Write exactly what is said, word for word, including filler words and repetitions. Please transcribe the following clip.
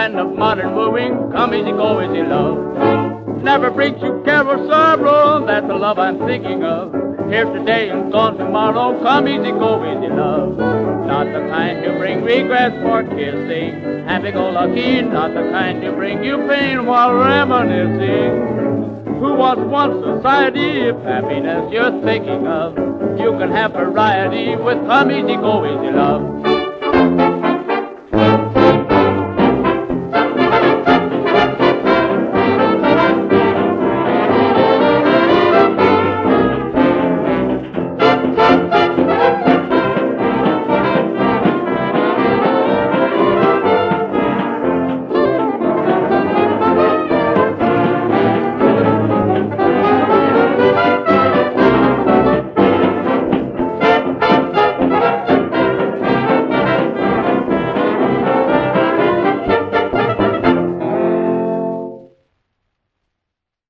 kind of modern wooing. Come easy, go easy, love. Never brings you care or sorrow, that's the love I'm thinking of. Here today and gone tomorrow, come easy, go easy, love. Not the kind to bring regrets for kissing, happy-go-lucky, not the kind to bring you pain while reminiscing. Who wants one society if happiness you're thinking of? You can have variety with come easy, go easy, love.